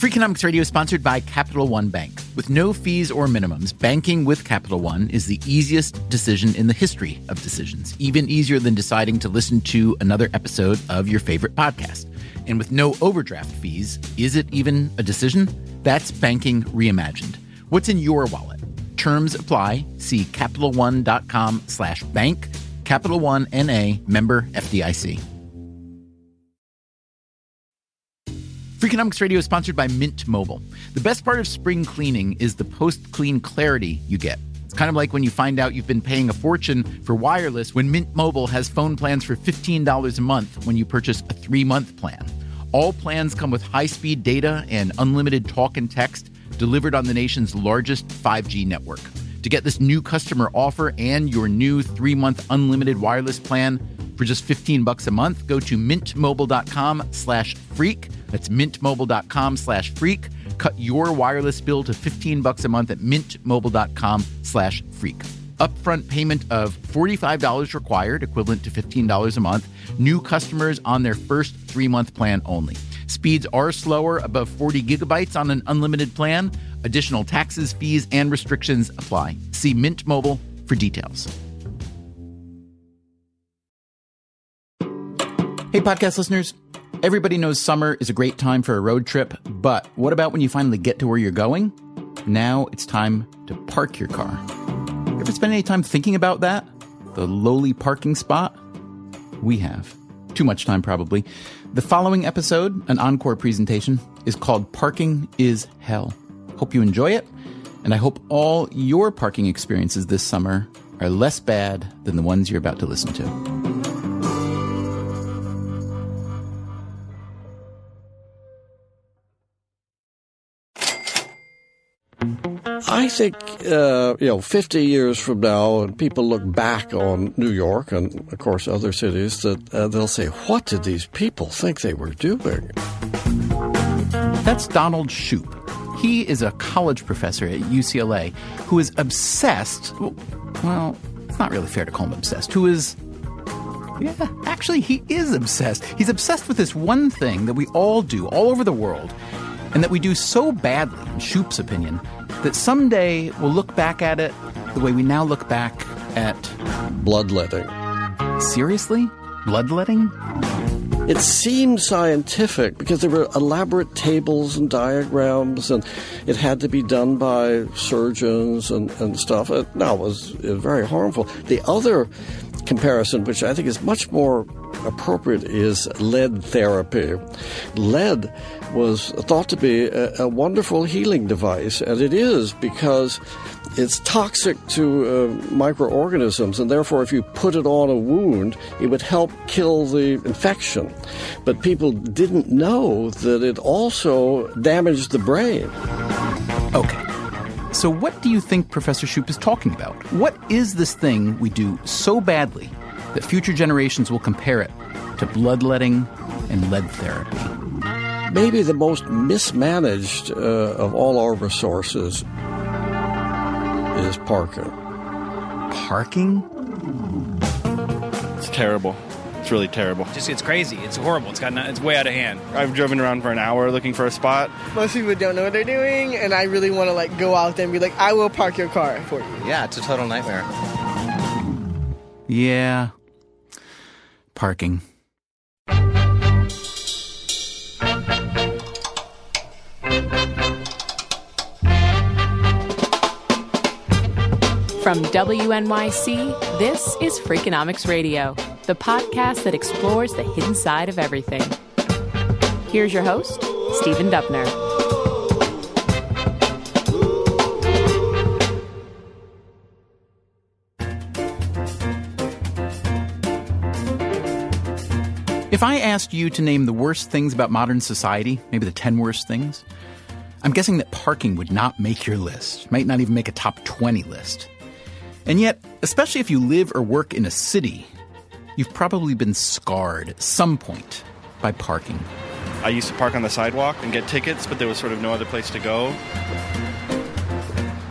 Freakonomics Radio is sponsored by Capital One Bank. With no fees or minimums, banking with Capital One is the easiest decision in the history of decisions, even easier than deciding to listen to another episode of your favorite podcast. And with no overdraft fees, is it even a decision? That's banking reimagined. What's in your wallet? Terms apply. See CapitalOne.com/bank. Capital One N.A. member FDIC. Freakonomics Radio is sponsored by Mint Mobile. The best part of spring cleaning is the post-clean clarity you get. It's kind of like when you find out you've been paying a fortune for wireless when Mint Mobile has phone plans for $15 a month when you purchase a 3-month plan. All plans come with high-speed data and unlimited talk and text delivered on the nation's largest 5G network. To get this new customer offer and your new 3-month unlimited wireless plan for just $15 a month, go to mintmobile.com/freak. That's mintmobile.com/freak. Cut your wireless bill to $15 a month at mintmobile.com/freak. Upfront payment of $45 required, equivalent to $15 a month. New customers on their first 3-month plan only. Speeds are slower, above 40 gigabytes on an unlimited plan. Additional taxes, fees, and restrictions apply. See Mint Mobile for details. Hey, podcast listeners. Everybody knows summer is a great time for a road trip, but what about when you finally get to where you're going? Now it's time to park your car. You ever spend any time thinking about that? The lowly parking spot? We have. Too much time, probably. The following episode, an encore presentation, is called Parking is Hell. Hope you enjoy it, and I hope all your parking experiences this summer are less bad than the ones you're about to listen to. I think, 50 years from now, and people look back on New York and, of course, other cities, that they'll say, what did these people think they were doing? That's Donald Shoup. He is a college professor at UCLA who is obsessed, well, it's not really fair to call him obsessed, he is obsessed. He's obsessed with this one thing that we all do all over the world, and that we do so badly, in Shoup's opinion, that someday we'll look back at it the way we now look back at bloodletting. Seriously? Bloodletting? It seemed scientific because there were elaborate tables and diagrams, and it had to be done by surgeons and stuff. Now, it was very harmful. The other comparison, which I think is much more appropriate, is lead therapy. Lead was thought to be a wonderful healing device, and it is because it's toxic to microorganisms, and therefore if you put it on a wound, it would help kill the infection. But people didn't know that it also damaged the brain. Okay. So what do you think Professor Shoup is talking about? What is this thing we do so badly that future generations will compare it to bloodletting and lead therapy? Maybe the most mismanaged of all our resources is parking. Parking? It's terrible. It's really terrible. It's crazy. It's horrible. It's way out of hand. I've driven around for an hour looking for a spot. Most people don't know what they're doing, and I really want to go out there and be like, I will park your car for you. Yeah, it's a total nightmare. Yeah. Parking. From WNYC, this is Freakonomics Radio, the podcast that explores the hidden side of everything. Here's your host, Stephen Dubner. If I asked you to name the worst things about modern society, maybe the 10 worst things, I'm guessing that parking would not make your list, might not even make a top 20 list. And yet, especially if you live or work in a city, you've probably been scarred at some point by parking. I used to park on the sidewalk and get tickets, but there was sort of no other place to go.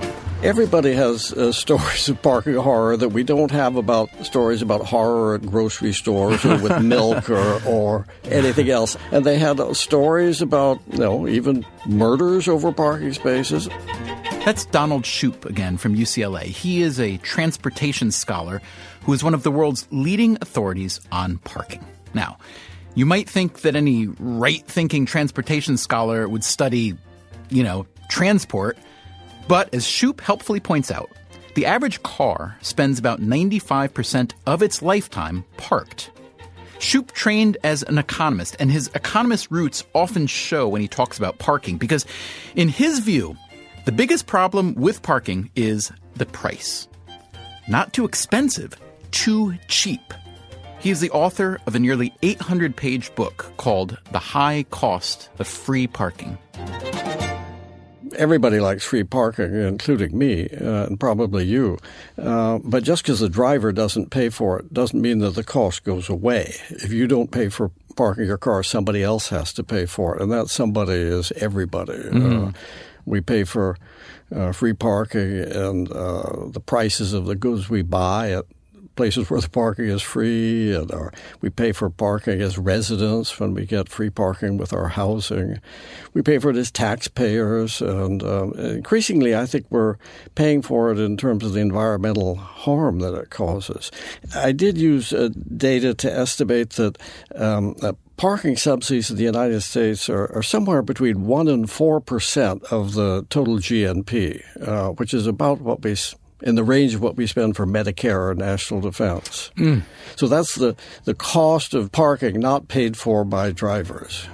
Everybody has stories of parking horror that we don't have about stories about horror at grocery stores or with milk or anything else. And they had stories about, even murders over parking spaces. That's Donald Shoup again from UCLA. He is a transportation scholar who is one of the world's leading authorities on parking. Now, you might think that any right-thinking transportation scholar would study, transport. But as Shoup helpfully points out, the average car spends about 95% of its lifetime parked. Shoup trained as an economist, and his economist roots often show when he talks about parking, because in his view, the biggest problem with parking is the price. Not too expensive, too cheap. He is the author of a nearly 800-page book called The High Cost of Free Parking. Everybody likes free parking, including me, and probably you. But just because the driver doesn't pay for it doesn't mean that the cost goes away. If you don't pay for parking your car, somebody else has to pay for it, and that somebody is everybody. Mm-hmm. We pay for free parking and the prices of the goods we buy at places where the parking is free, and we pay for parking as residents when we get free parking with our housing. We pay for it as taxpayers, and increasingly I think we're paying for it in terms of the environmental harm that it causes. I did use data to estimate that parking subsidies in the United States are somewhere between 1% and 4% of the total GNP, which is about what we in the range of what we spend for Medicare or national defense. So that's the cost of parking not paid for by drivers.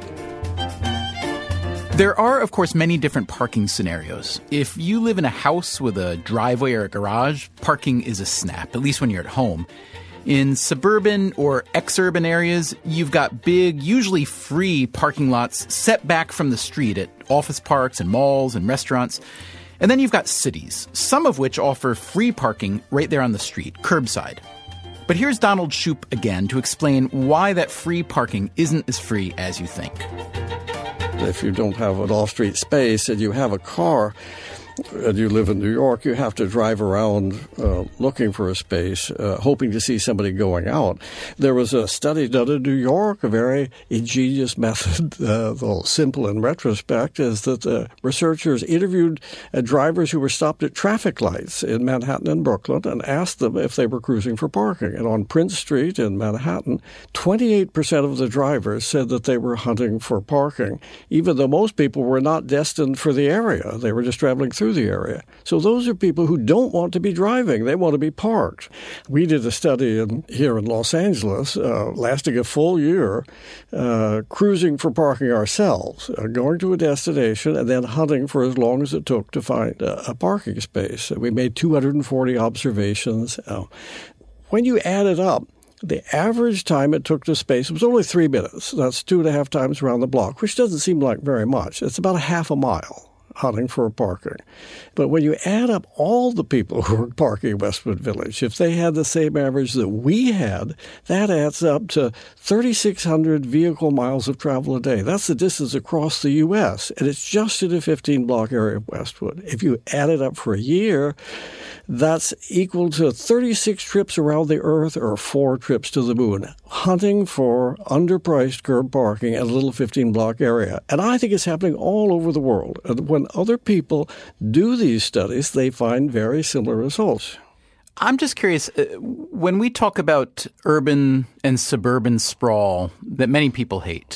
There are, of course, many different parking scenarios. If you live in a house with a driveway or a garage, parking is a snap, at least when you're at home. In suburban or exurban areas, you've got big, usually free parking lots set back from the street at office parks and malls and restaurants. And then you've got cities, some of which offer free parking right there on the street, curbside. But here's Donald Shoup again to explain why that free parking isn't as free as you think. If you don't have an off-street space and you have a car and you live in New York, you have to drive around looking for a space, hoping to see somebody going out. There was a study done in New York, a very ingenious method, though simple in retrospect, is that researchers interviewed drivers who were stopped at traffic lights in Manhattan and Brooklyn and asked them if they were cruising for parking. And on Prince Street in Manhattan, 28% of the drivers said that they were hunting for parking, even though most people were not destined for the area. They were just traveling through the area. So those are people who don't want to be driving. They want to be parked. We did a study here in Los Angeles, lasting a full year, cruising for parking ourselves, going to a destination and then hunting for as long as it took to find a parking space. We made 240 observations. When you add it up, the average time it took to space was only 3 minutes. That's 2.5 times around the block, which doesn't seem like very much. It's about a half a mile hunting for parking. But when you add up all the people who were parking in Westwood Village, if they had the same average that we had, that adds up to 3,600 vehicle miles of travel a day. That's the distance across the U.S., and it's just in a 15-block area of Westwood. If you add it up for a year, that's equal to 36 trips around the Earth or 4 trips to the moon, hunting for underpriced curb parking in a little 15-block area. And I think it's happening all over the world. And when other people do these studies, they find very similar results. I'm just curious, when we talk about urban and suburban sprawl that many people hate,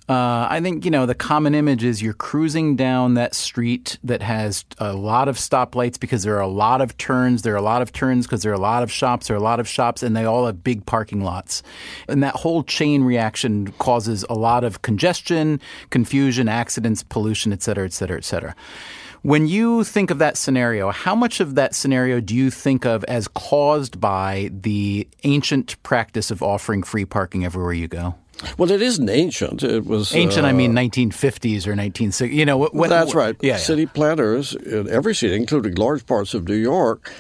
I think, the common image is you're cruising down that street that has a lot of stoplights because there are a lot of turns. There are a lot of turns because there are a lot of shops. There are a lot of shops, and they all have big parking lots. And that whole chain reaction causes a lot of congestion, confusion, accidents, pollution, et cetera, et cetera, et cetera. When you think of that scenario, how much of that scenario do you think of as caused by the ancient practice of offering free parking everywhere you go? Well, it isn't ancient. It was ancient. I mean, 1950s or 1960s. That's right. Yeah, city planners in every city, including large parts of New York,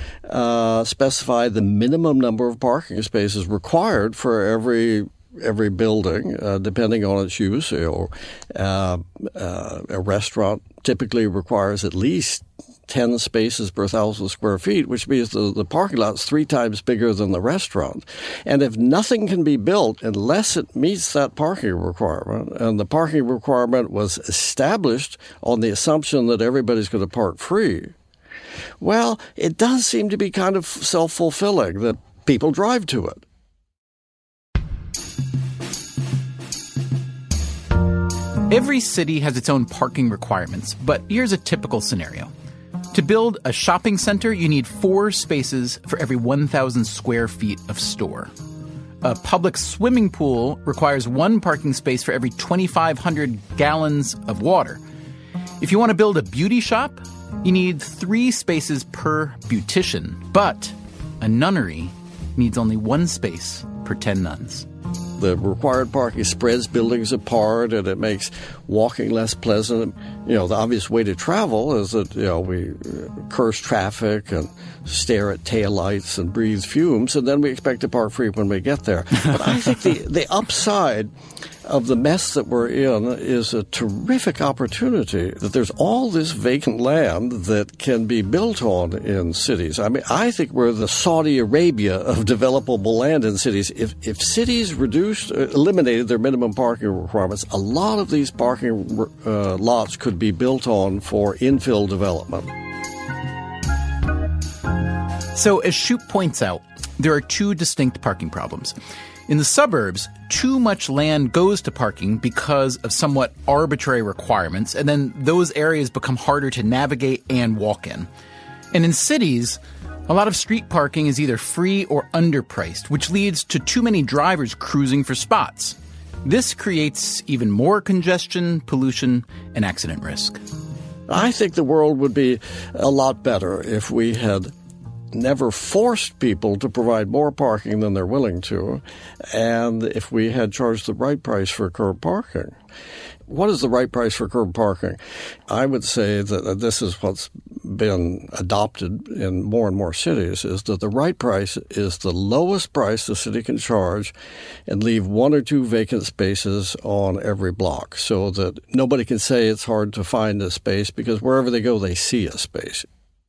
specify the minimum number of parking spaces required for every building, depending on its use. A restaurant typically requires at least 10 spaces per 1,000 square feet, which means the parking lot's 3 times bigger than the restaurant. And if nothing can be built unless it meets that parking requirement, and the parking requirement was established on the assumption that everybody's going to park free, well, it does seem to be kind of self-fulfilling that people drive to it. Every city has its own parking requirements, but here's a typical scenario. To build a shopping center, you need 4 spaces for every 1,000 square feet of store. A public swimming pool requires 1 parking space for every 2,500 gallons of water. If you want to build a beauty shop, you need 3 spaces per beautician, but a nunnery needs only 1 space per 10 nuns. The required parking spreads buildings apart, and it makes walking less pleasant. The obvious way to travel is that, we curse traffic and stare at taillights and breathe fumes, and then we expect to park free when we get there. But I think the upside of the mess that we're in is a terrific opportunity that there's all this vacant land that can be built on in cities. I mean, I think we're the Saudi Arabia of developable land in cities. If cities eliminated their minimum parking requirements, a lot of these parking lots could be built on for infill development. So as Shoup points out, there are 2 distinct parking problems. In the suburbs, too much land goes to parking because of somewhat arbitrary requirements, and then those areas become harder to navigate and walk in. And in cities, a lot of street parking is either free or underpriced, which leads to too many drivers cruising for spots. This creates even more congestion, pollution, and accident risk. I think the world would be a lot better if we had never forced people to provide more parking than they're willing to, and if we had charged the right price for curb parking. What is the right price for curb parking? I would say that this is what's been adopted in more and more cities, is that the right price is the lowest price the city can charge and leave 1 or 2 vacant spaces on every block so that nobody can say it's hard to find a space, because wherever they go, they see a space.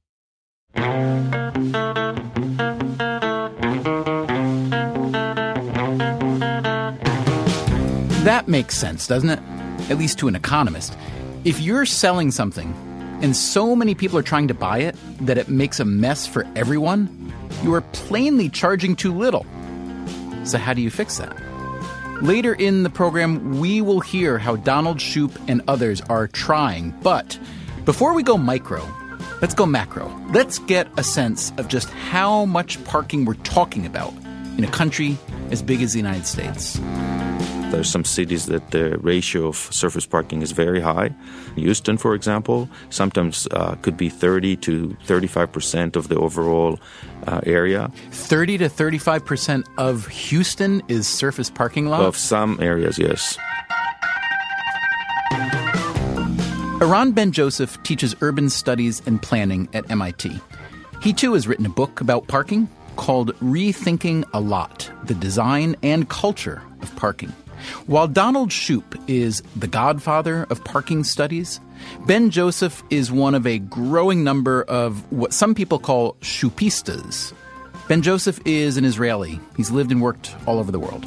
That makes sense, doesn't it? At least to an economist. If you're selling something and so many people are trying to buy it that it makes a mess for everyone, you are plainly charging too little. So how do you fix that? Later in the program, we will hear how Donald Shoup and others are trying. But before we go micro, let's go macro. Let's get a sense of just how much parking we're talking about in a country as big as the United States. There's some cities that the ratio of surface parking is very high. Houston, for example, sometimes could be 30 to 35% of the overall area. 30 to 35% of Houston is surface parking lot? Of some areas, yes. Eran Ben-Joseph teaches urban studies and planning at MIT. He too has written a book about parking called Rethinking a Lot, the Design and Culture of Parking. While Donald Shoup is the godfather of parking studies, Ben-Joseph is one of a growing number of what some people call Shoupistas. Ben-Joseph is an Israeli. He's lived and worked all over the world.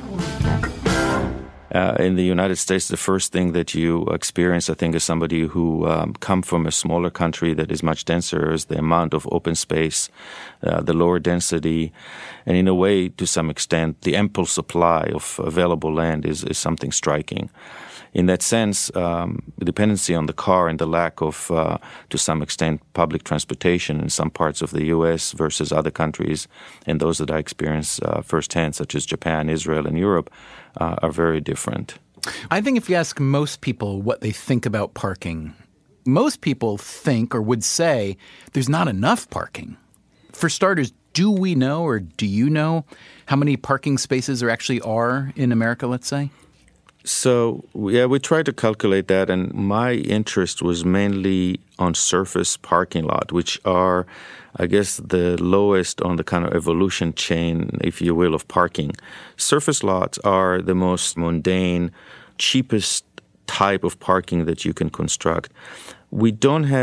In the United States, the first thing that you experience, I think, as somebody who come from a smaller country that is much denser, is the amount of open space, the lower density, and in a way, to some extent, the ample supply of available land is something striking. In that sense, the dependency on the car and the lack of, to some extent, public transportation in some parts of the U.S. versus other countries, and those that I experience firsthand, such as Japan, Israel, and Europe, are very different. I think if you ask most people what they think about parking, most people think or would say there's not enough parking. For starters, do we know or do you know how many parking spaces there actually are in America, let's say? So, yeah, we tried to calculate that, and my interest was mainly on surface parking lot, which are, I guess, the lowest on the kind of evolution chain, if you will, of parking. Surface lots are the most mundane, cheapest type of parking that you can construct. We don't have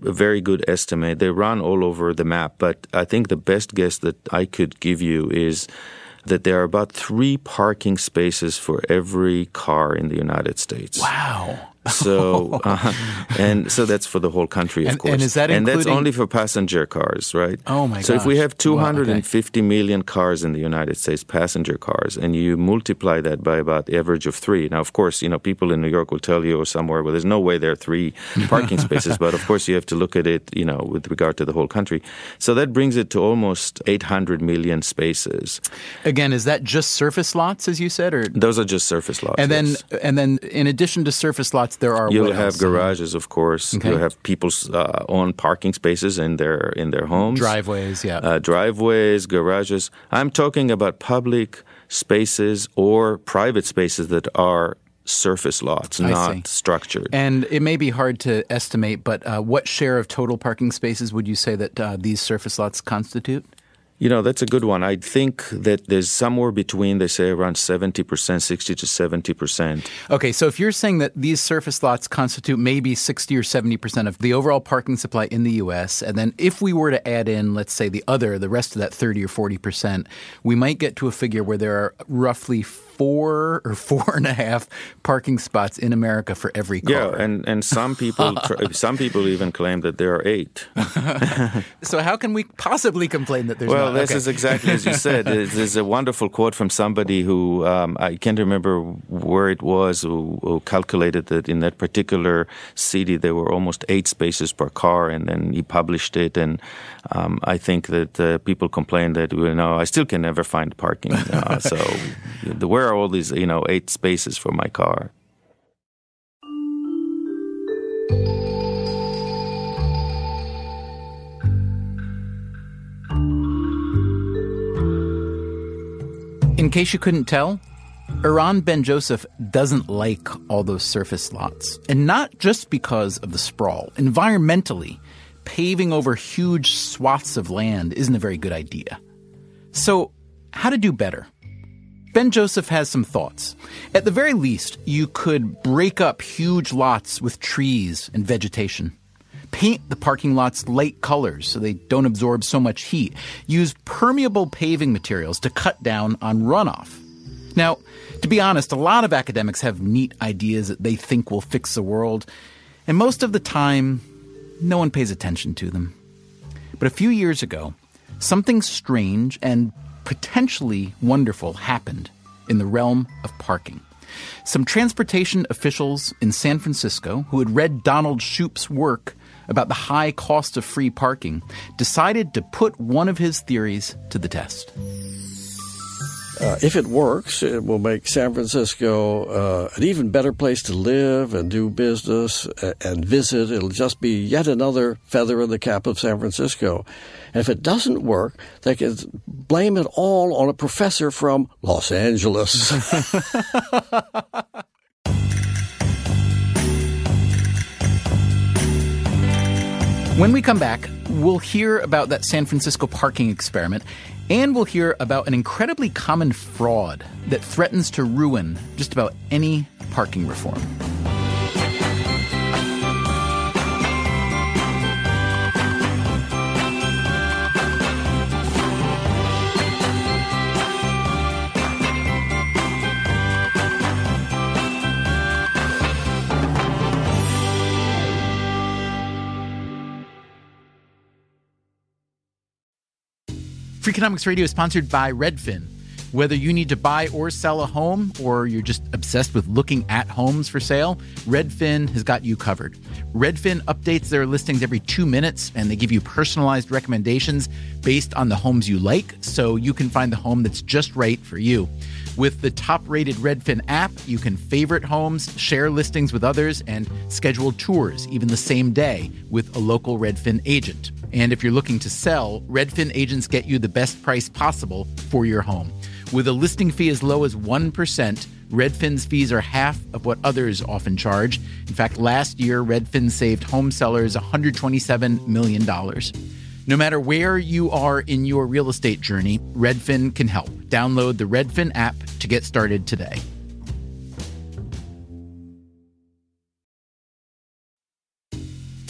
a very good estimate. They run all over the map, but I think the best guess that I could give you is that there are about 3 parking spaces for every car in the United States. Wow. So, and so that's for the whole country, of course. And is that and including... that's only for passenger cars, right? Oh, my gosh. So if we have 250 million cars in the United States, passenger cars, and you multiply that by about the average of 3. Now, of course, people in New York will tell you or somewhere, well, there's no way there are 3 parking spaces. But, of course, you have to look at it, with regard to the whole country. So that brings it to almost 800 million spaces. Again, is that just surface lots, as you said? Or those are just surface lots. And then, yes. and then in addition to surface lots, there are You'll have garages, of course. Okay. You'll have people's own parking spaces in their homes. Driveways, yeah. Driveways, garages. I'm talking about public spaces or private spaces that are surface lots, not structured. And it may be hard to estimate, but what share of total parking spaces would you say that these surface lots constitute? That's a good one. I think that there's somewhere between, they say, around 70%, 60 to 70%. Okay, so if you're saying that these surface lots constitute maybe 60 or 70% of the overall parking supply in the U.S., and then if we were to add in, let's say, the rest of that 30 or 40%, we might get to a figure where there are roughly 4 or 4.5 parking spots in America for every car. Yeah, and some people even claim that there are 8. So how can we possibly complain that there's not? Well, this is exactly as you said. There's a wonderful quote from somebody who, I can't remember where it was, who calculated that in that particular city there were almost 8 spaces per car, and then he published it. And I think that people complain that, I still can never find parking. So where are all these, 8 spaces for my car? In case you couldn't tell, Eran Ben-Joseph doesn't like all those surface lots. And not just because of the sprawl. Environmentally, paving over huge swaths of land isn't a very good idea. So, how to do better? Ben-Joseph has some thoughts. At the very least, you could break up huge lots with trees and vegetation. Paint the parking lots light colors so they don't absorb so much heat. Use permeable paving materials to cut down on runoff. Now, to be honest, a lot of academics have neat ideas that they think will fix the world, and most of the time, no one pays attention to them. But a few years ago, something strange and potentially wonderful happened in the realm of parking. Some transportation officials in San Francisco who had read Donald Shoup's work about the high cost of free parking decided to put one of his theories to the test. If it works, it will make San Francisco an even better place to live and do business and visit. It'll just be yet another feather in the cap of San Francisco. And if it doesn't work, they can blame it all on a professor from Los Angeles. When we come back, we'll hear about that San Francisco parking experiment, and we'll hear about an incredibly common fraud that threatens to ruin just about any parking reform. Freakonomics Radio is sponsored by Redfin. Whether you need to buy or sell a home, or you're just obsessed with looking at homes for sale, Redfin has got you covered. Redfin updates their listings every 2 minutes, and they give you personalized recommendations based on the homes you like, so you can find the home that's just right for you. With the top-rated Redfin app, you can favorite homes, share listings with others, and schedule tours even the same day with a local Redfin agent. And if you're looking to sell, Redfin agents get you the best price possible for your home. With a listing fee as low as 1%, Redfin's fees are half of what others often charge. In fact, last year, Redfin saved home sellers $127 million. No matter where you are in your real estate journey, Redfin can help. Download the Redfin app to get started today.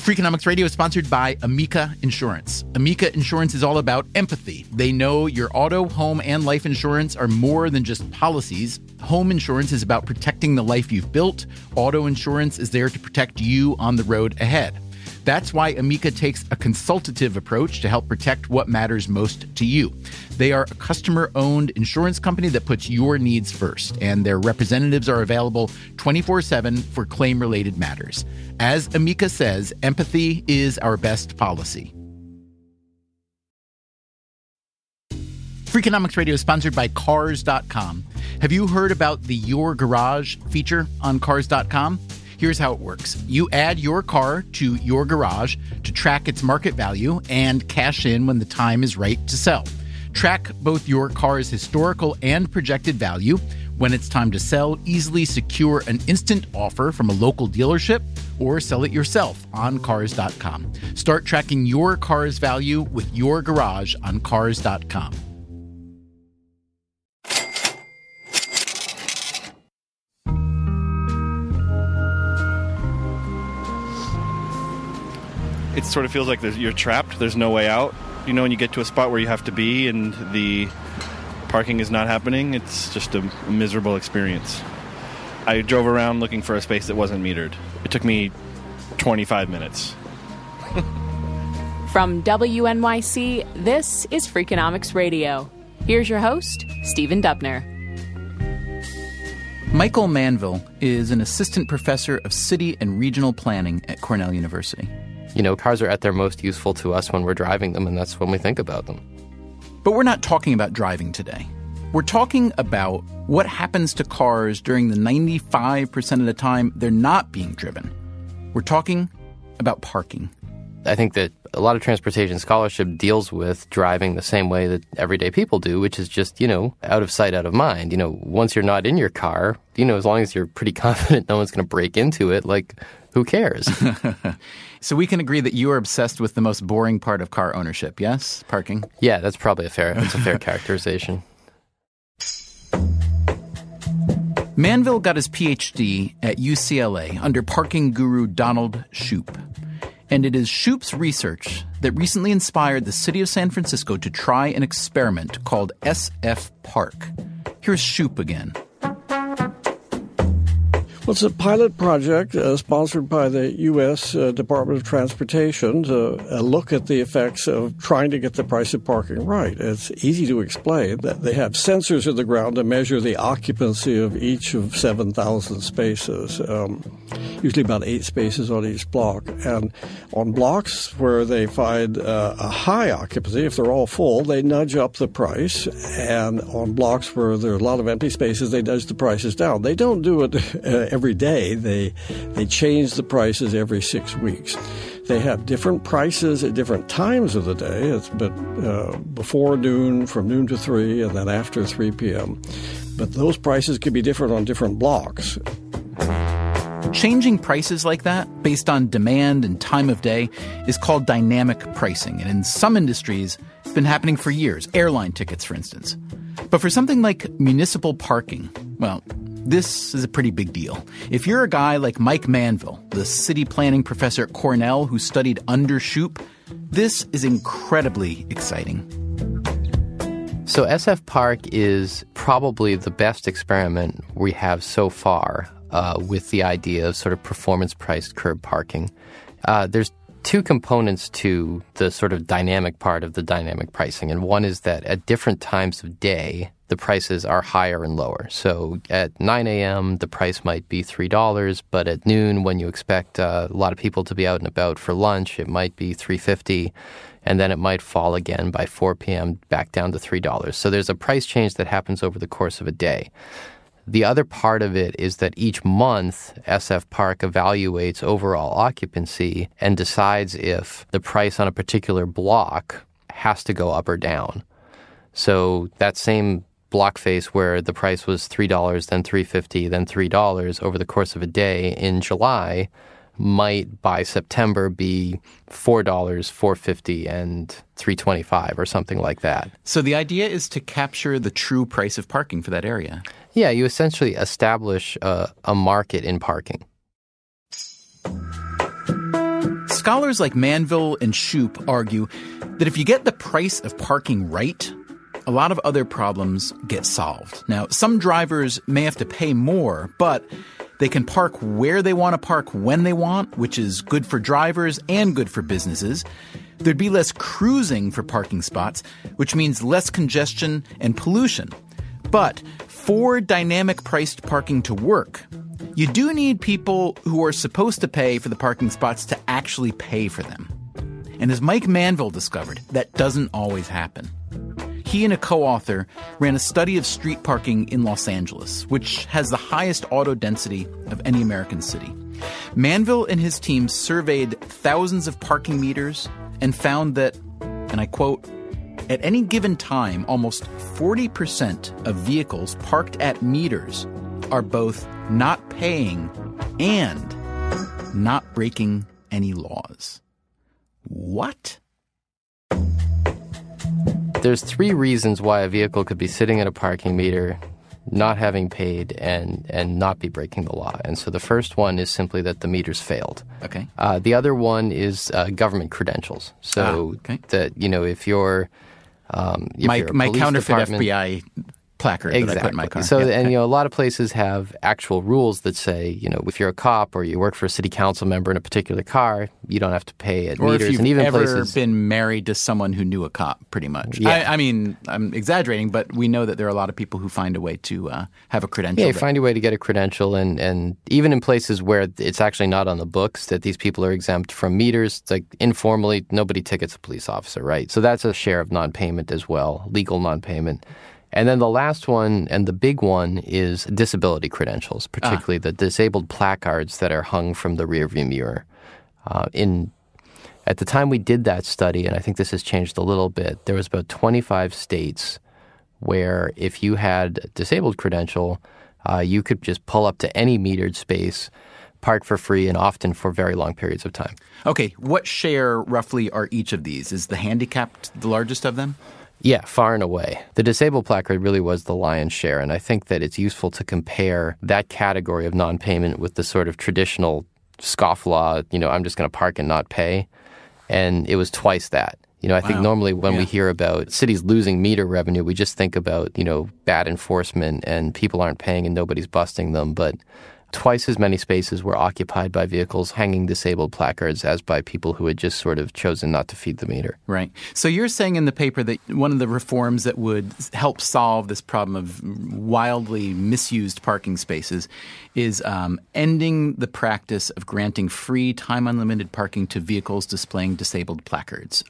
Freakonomics Radio is sponsored by Amica Insurance. Amica Insurance is all about empathy. They know your auto, home, and life insurance are more than just policies. Home insurance is about protecting the life you've built. Auto insurance is there to protect you on the road ahead. That's why Amica takes a consultative approach to help protect what matters most to you. They are a customer-owned insurance company that puts your needs first, and their representatives are available 24/7 for claim-related matters. As Amica says, empathy is our best policy. Freakonomics Radio is sponsored by Cars.com. Have you heard about the Your Garage feature on Cars.com? Here's how it works. You add your car to your garage to track its market value and cash in when the time is right to sell. Track both your car's historical and projected value. When it's time to sell, easily secure an instant offer from a local dealership or sell it yourself on Cars.com. Start tracking your car's value with your garage on Cars.com. It sort of feels like you're trapped. There's no way out. You know, when you get to a spot where you have to be and the parking is not happening, it's just a miserable experience. I drove around looking for a space that wasn't metered. It took me 25 minutes. From WNYC, this is Freakonomics Radio. Here's your host, Stephen Dubner. Michael Manville is an assistant professor of city and regional planning at Cornell University. You know, cars are at their most useful to us when we're driving them, and that's when we think about them. But we're not talking about driving today. We're talking about what happens to cars during the 95% of the time they're not being driven. We're talking about parking. I think that a lot of transportation scholarship deals with driving the same way that everyday people do, which is just, out of sight, out of mind. Once you're not in your car, as long as you're pretty confident no one's going to break into it, who cares? So we can agree that you are obsessed with the most boring part of car ownership, yes? Parking? Yeah, that's probably a fair characterization. Manville got his PhD at UCLA under parking guru Donald Shoup. And it is Shoup's research that recently inspired the city of San Francisco to try an experiment called SF Park. Here's Shoup again. Well, it's a pilot project sponsored by the U.S. Department of Transportation to look at the effects of trying to get the price of parking right. It's easy to explain that they have sensors in the ground to measure the occupancy of each of 7,000 spaces, usually about 8 spaces on each block. And on blocks where they find a high occupancy, if they're all full, they nudge up the price. And on blocks where there are a lot of empty spaces, they nudge the prices down. They don't do it every day. They change the prices every 6 weeks. They have different prices at different times of the day. It's before noon, from noon to 3, and then after 3 p.m. But those prices can be different on different blocks. Changing prices like that, based on demand and time of day, is called dynamic pricing. And in some industries, it's been happening for years. Airline tickets, for instance. But for something like municipal parking, well, this is a pretty big deal. If you're a guy like Mike Manville, the city planning professor at Cornell who studied under Shoup, this is incredibly exciting. So SF Park is probably the best experiment we have so far with the idea of sort of performance-priced curb parking. There's two components to the sort of dynamic part of the dynamic pricing, and one is that at different times of day, the prices are higher and lower. So at 9 a.m., the price might be $3, but at noon, when you expect a lot of people to be out and about for lunch, it might be $3.50, and then it might fall again by 4 p.m. back down to $3. So there's a price change that happens over the course of a day. The other part of it is that each month, SF Park evaluates overall occupancy and decides if the price on a particular block has to go up or down. So that same block face where the price was $3, then $3.50, then $3 over the course of a day in July might by September be $4, $4.50, and $3.25 or something like that. So the idea is to capture the true price of parking for that area. Yeah, you essentially establish a market in parking. Scholars like Manville and Shoup argue that if you get the price of parking right, a lot of other problems get solved. Now, some drivers may have to pay more, but they can park where they want to park when they want, which is good for drivers and good for businesses. There'd be less cruising for parking spots, which means less congestion and pollution. But for dynamic priced parking to work, you do need people who are supposed to pay for the parking spots to actually pay for them. And as Mike Manville discovered, that doesn't always happen. He and a co-author ran a study of street parking in Los Angeles, which has the highest auto density of any American city. Manville and his team surveyed thousands of parking meters and found that, and I quote, at any given time, almost 40% of vehicles parked at meters are both not paying and not breaking any laws. What? There's 3 reasons why a vehicle could be sitting at a parking meter, not having paid, and not be breaking the law. And so the first one is simply that the meters failed. Okay. The other one is government credentials. So that, if you're my counterfeit FBI placard that I put in my car. So, a lot of places have actual rules that say, if you're a cop or you work for a city council member in a particular car, you don't have to pay at meters. Or if you've and even ever been married to someone who knew a cop, pretty much. Yeah. I mean, I'm exaggerating, but we know that there are a lot of people who find a way to have a credential. Yeah, you find a way to get a credential, and even in places where it's actually not on the books that these people are exempt from meters, it's like informally, nobody tickets a police officer, right? So that's a share of non-payment as well, legal non-payment. And then the last one, and the big one, is disability credentials, particularly the disabled placards that are hung from the rearview mirror. At the time we did that study, and I think this has changed a little bit, there was about 25 states where if you had a disabled credential, you could just pull up to any metered space, park for free, and often for very long periods of time. Okay, what share roughly are each of these? Is the handicapped the largest of them? Yeah, far and away. The disabled placard really was the lion's share, and I think that it's useful to compare that category of non-payment with the sort of traditional scofflaw, I'm just going to park and not pay, and it was twice that. I think normally when we hear about cities losing meter revenue, we just think about, bad enforcement and people aren't paying and nobody's busting them, but twice as many spaces were occupied by vehicles hanging disabled placards as by people who had just sort of chosen not to feed the meter. Right. So you're saying in the paper that one of the reforms that would help solve this problem of wildly misused parking spaces is ending the practice of granting free, time-unlimited parking to vehicles displaying disabled placards.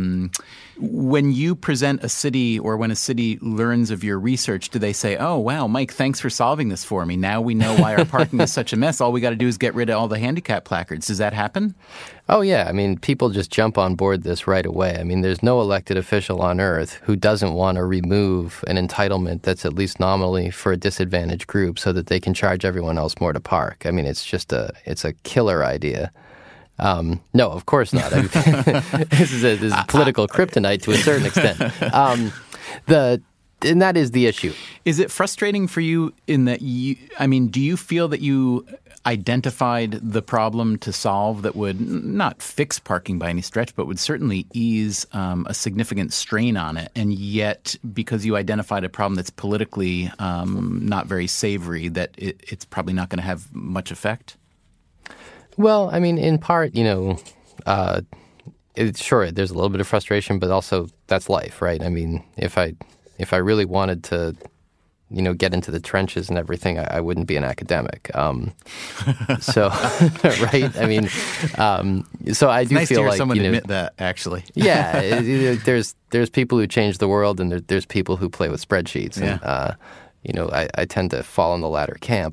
When you present a city or when a city learns of your research, do they say, oh, wow, Mike, thanks for solving this for me. Now we know why our parking is such a mess. All we got to do is get rid of all the handicap placards. Does that happen? Oh, yeah. I mean, people just jump on board this right away. I mean, there's no elected official on earth who doesn't want to remove an entitlement that's at least nominally for a disadvantaged group so that they can charge everyone else more to park. I mean, it's a killer idea. No, of course not. I mean, this is a political kryptonite to a certain extent. And that is the issue. Is it frustrating for you in that do you feel that you identified the problem to solve that would not fix parking by any stretch, but would certainly ease a significant strain on it, and yet because you identified a problem that's politically not very savory, that it's probably not going to have much effect? Well, I mean, in part, sure, there's a little bit of frustration, but also that's life, right? I mean, if I really wanted to, get into the trenches and everything, I wouldn't be an academic. So, right? I mean, so I do nice feel to hear like someone admit that, actually. Yeah, there's people who change the world, and there's people who play with spreadsheets, and I tend to fall in the latter camp.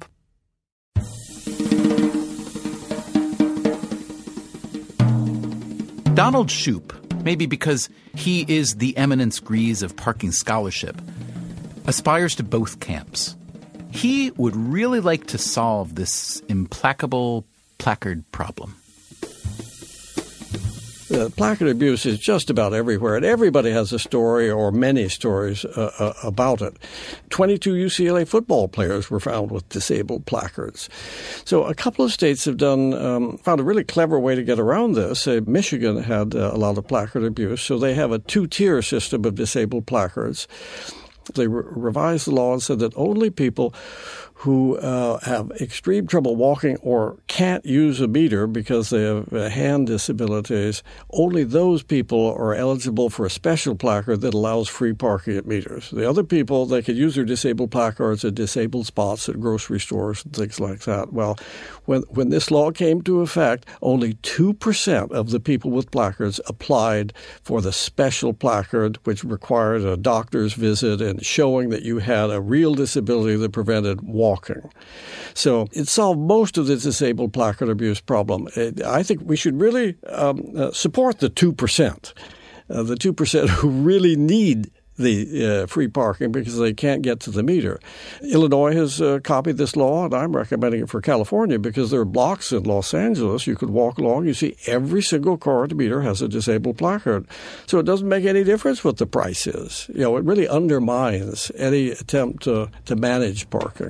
Donald Shoup, maybe because he is the eminence grise of parking scholarship, aspires to both camps. He would really like to solve this implacable placard problem. placard abuse is just about everywhere, and everybody has a story or many stories about it. 22 UCLA football players were found with disabled placards. So a couple of states have found a really clever way to get around this. Michigan had a lot of placard abuse, so they have a two-tier system of disabled placards. They revised the law and said that only people who have extreme trouble walking or can't use a meter because they have hand disabilities, only those people are eligible for a special placard that allows free parking at meters. The other people, they could use their disabled placards at disabled spots at grocery stores and things like that. Well, when this law came to effect, only 2% of the people with placards applied for the special placard, which required a doctor's visit and showing that you had a real disability that prevented walking. So it solved most of the disabled placard abuse problem. I think we should really support the 2%, the 2% who really need the free parking because they can't get to the meter. Illinois has copied this law, and I'm recommending it for California because there are blocks in Los Angeles. You could walk along. You see every single car at the meter has a disabled placard. So it doesn't make any difference what the price is. It really undermines any attempt to manage parking.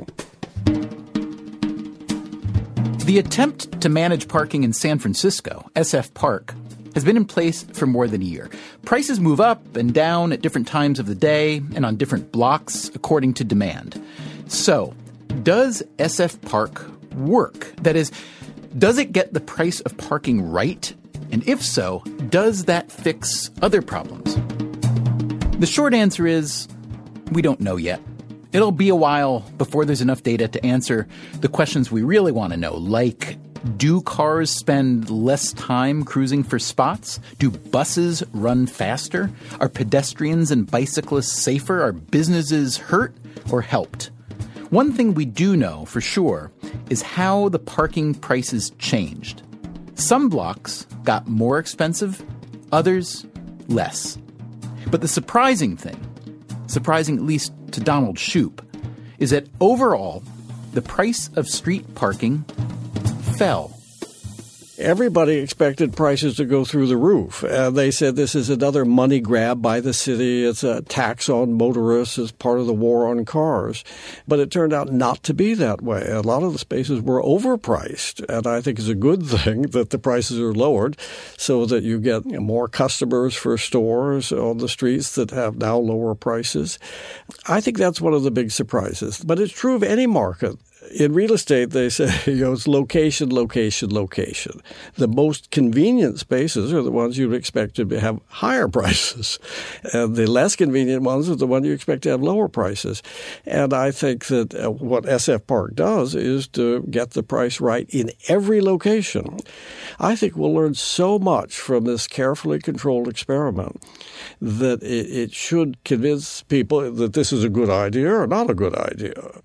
The attempt to manage parking in San Francisco, SF Park, has been in place for more than a year. Prices move up and down at different times of the day and on different blocks according to demand. So, does SF Park work? That is, does it get the price of parking right? And if so, does that fix other problems? The short answer is, we don't know yet. It'll be a while before there's enough data to answer the questions we really want to know, like, do cars spend less time cruising for spots? Do buses run faster? Are pedestrians and bicyclists safer? Are businesses hurt or helped? One thing we do know for sure is how the parking prices changed. Some blocks got more expensive, others less. But the surprising thing, surprising at least to Donald Shoup, is that overall, the price of street parking fell. Everybody expected prices to go through the roof. They said this is another money grab by the city. It's a tax on motorists as part of the war on cars. But it turned out not to be that way. A lot of the spaces were overpriced, and I think it's a good thing that the prices are lowered so that you get more customers for stores on the streets that have now lower prices. I think that's one of the big surprises. But it's true of any market. In real estate, they say, it's location, location, location. The most convenient spaces are the ones you'd expect to have higher prices. And the less convenient ones are the ones you expect to have lower prices. And I think that what SF Park does is to get the price right in every location. I think we'll learn so much from this carefully controlled experiment that it should convince people that this is a good idea or not a good idea.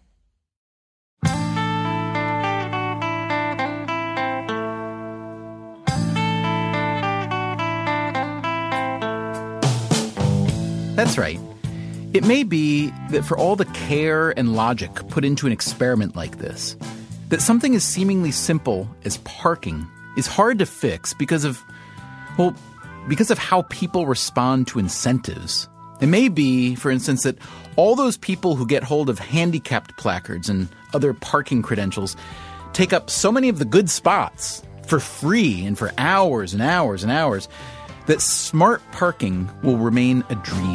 That's right. It may be that for all the care and logic put into an experiment like this, that something as seemingly simple as parking is hard to fix because of how people respond to incentives. It may be, for instance, that all those people who get hold of handicapped placards and other parking credentials take up so many of the good spots for free and for hours and hours and hours that smart parking will remain a dream.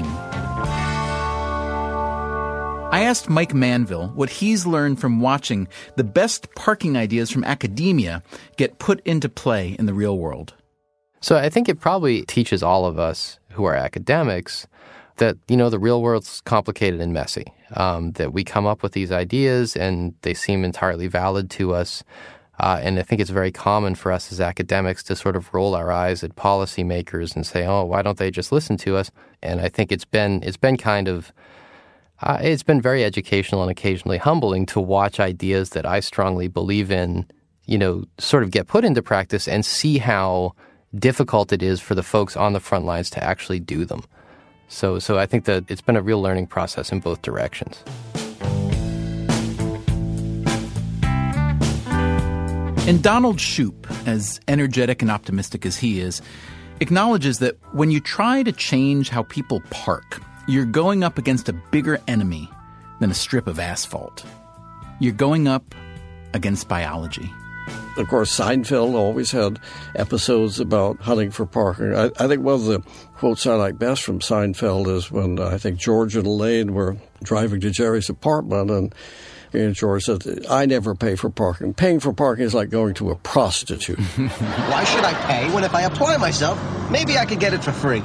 I asked Mike Manville what he's learned from watching the best parking ideas from academia get put into play in the real world. So I think it probably teaches all of us who are academics that, the real world's complicated and messy, that we come up with these ideas and they seem entirely valid to us. And I think it's very common for us as academics to sort of roll our eyes at policymakers and say, oh, why don't they just listen to us? And I think it's been very educational and occasionally humbling to watch ideas that I strongly believe in, sort of get put into practice and see how difficult it is for the folks on the front lines to actually do them. So I think that it's been a real learning process in both directions. And Donald Shoup, as energetic and optimistic as he is, acknowledges that when you try to change how people park, you're going up against a bigger enemy than a strip of asphalt. You're going up against biology. Of course, Seinfeld always had episodes about hunting for parking. I think one of the quotes I like best from Seinfeld is when I think George and Elaine were driving to Jerry's apartment, and George said, "I never pay for parking. Paying for parking is like going to a prostitute." Why should I pay when if I apply myself, maybe I could get it for free?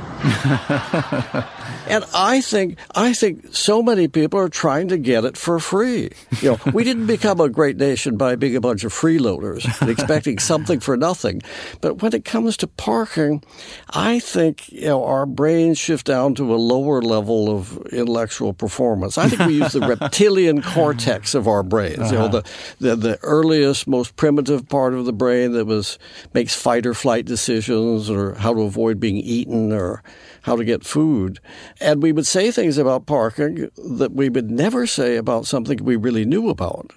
And I think so many people are trying to get it for free. We didn't become a great nation by being a bunch of freeloaders and expecting something for nothing. But when it comes to parking, I think our brains shift down to a lower level of intellectual performance. I think we use the reptilian cortex of our brains. The earliest, most primitive part of the brain that makes fight or flight decisions, or how to avoid being eaten, or how to get food. And we would say things about parking that we would never say about something we really knew about.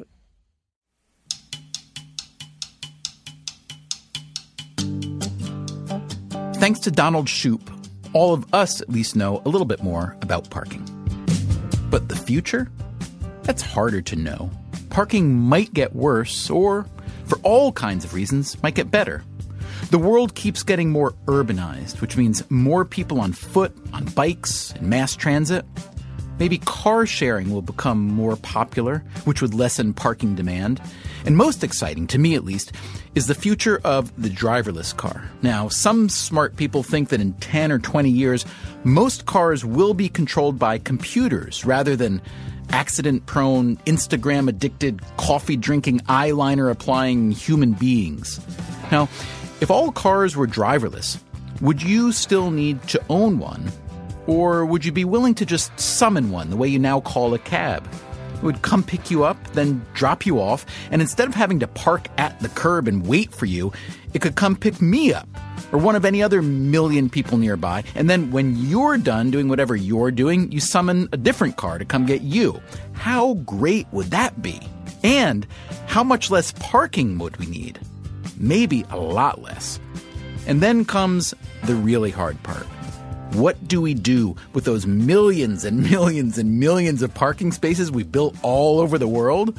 Thanks to Donald Shoup, all of us at least know a little bit more about parking. But the future? That's harder to know. Parking might get worse, or, for all kinds of reasons, might get better. The world keeps getting more urbanized, which means more people on foot, on bikes, and mass transit. Maybe car sharing will become more popular, which would lessen parking demand. And most exciting, to me at least, is the future of the driverless car. Now, some smart people think that in 10 or 20 years, most cars will be controlled by computers rather than accident-prone, Instagram-addicted, coffee-drinking, eyeliner-applying human beings. Now, if all cars were driverless, would you still need to own one? Or would you be willing to just summon one the way you now call a cab? It would come pick you up, then drop you off, and instead of having to park at the curb and wait for you, it could come pick me up, or one of any other million people nearby, and then when you're done doing whatever you're doing, you summon a different car to come get you. How great would that be? And how much less parking would we need? Maybe a lot less. And then comes the really hard part. What do we do with those millions and millions and millions of parking spaces we built all over the world?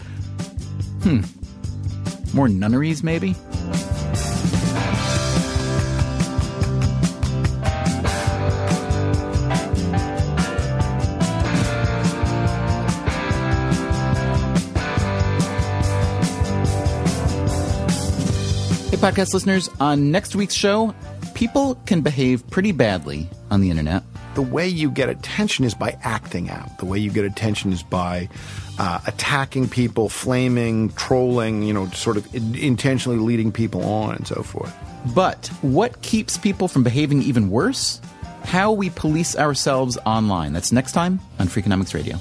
More nunneries, maybe? Hey, podcast listeners, on next week's show, people can behave pretty badly on the internet. The way you get attention is by acting out. The way you get attention is by attacking people, flaming, trolling, sort of intentionally leading people on and so forth. But what keeps people from behaving even worse? How we police ourselves online. That's next time on Freakonomics Radio.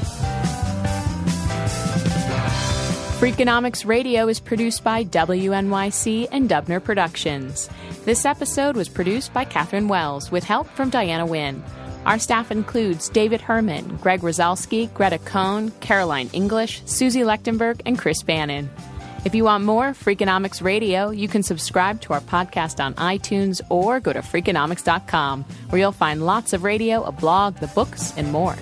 Freakonomics Radio is produced by WNYC and Dubner Productions. This episode was produced by Catherine Wells with help from Diana Wynn. Our staff includes David Herman, Greg Rosalski, Greta Cohn, Caroline English, Susie Lechtenberg, and Chris Bannon. If you want more Freakonomics Radio, you can subscribe to our podcast on iTunes or go to Freakonomics.com, where you'll find lots of radio, a blog, the books, and more.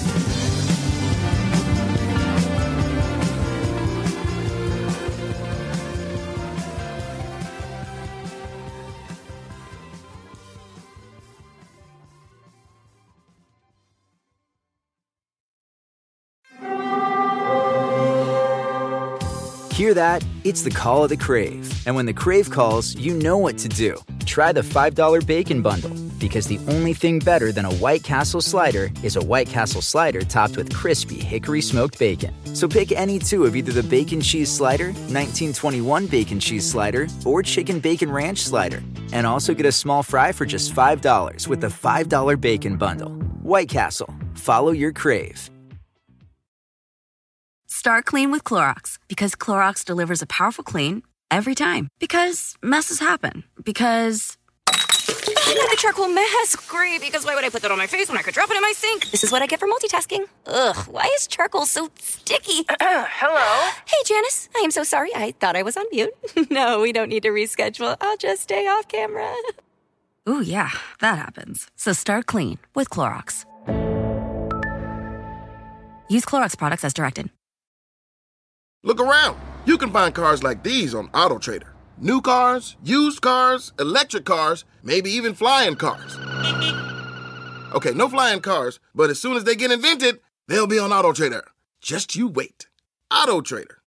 Hear that? It's the call of the Crave. And when the Crave calls, you know what to do. Try the $5 Bacon Bundle, because the only thing better than a White Castle slider is a White Castle slider topped with crispy hickory smoked bacon. So pick any two of either the Bacon Cheese Slider, 1921 Bacon Cheese Slider, or Chicken Bacon Ranch Slider. And also get a small fry for just $5 with the $5 Bacon Bundle. White Castle. Follow your Crave. Start clean with Clorox, because Clorox delivers a powerful clean every time. Because messes happen. Because I need the charcoal mask. Great, because why would I put that on my face when I could drop it in my sink? This is what I get for multitasking. Ugh, why is charcoal so sticky? Hello? Hey, Janice. I am so sorry. I thought I was on mute. No, we don't need to reschedule. I'll just stay off camera. Ooh, yeah, that happens. So start clean with Clorox. Use Clorox products as directed. Look around. You can find cars like these on AutoTrader. New cars, used cars, electric cars, maybe even flying cars. Okay, no flying cars, but as soon as they get invented, they'll be on AutoTrader. Just you wait. AutoTrader.